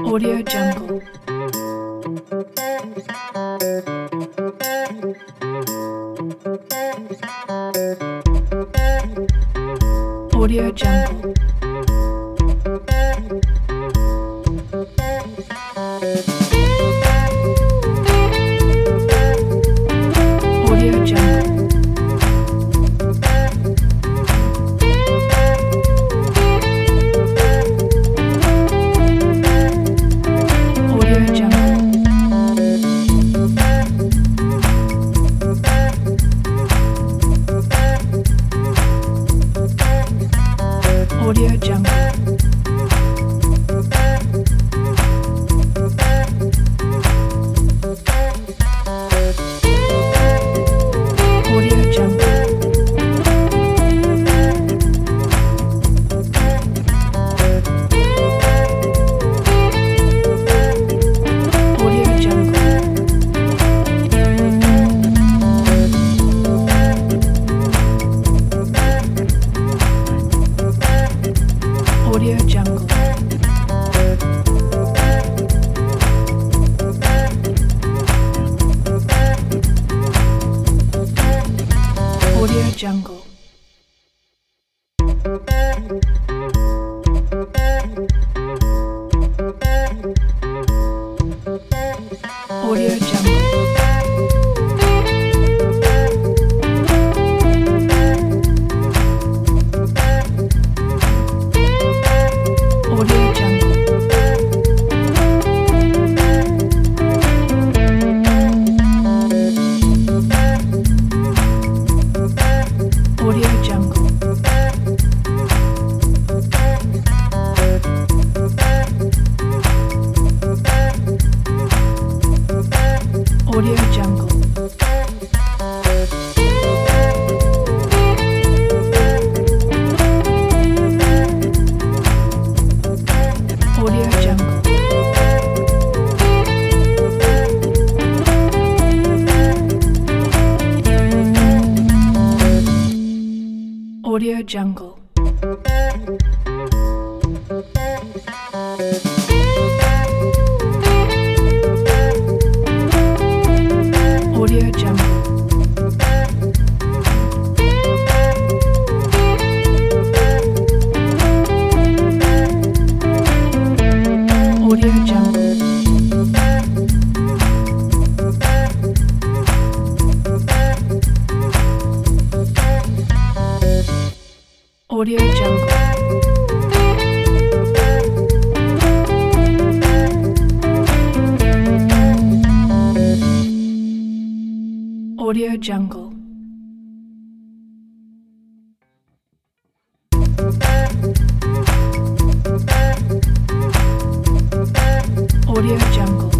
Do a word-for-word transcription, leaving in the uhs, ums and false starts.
Audio Jungle. Audio Jungle. Audio Jungle. Audio Jungle. Audio Jungle. Audio Jungle. Audio Jungle. Audio Jungle. Audio Jungle. Audio Jungle. Audio Jungle. Audio Jungle. Audio Jungle. Audio Jungle. Audio Jungle. Audio Jungle. Audio Jungle. Audio Jungle. Audio Jungle.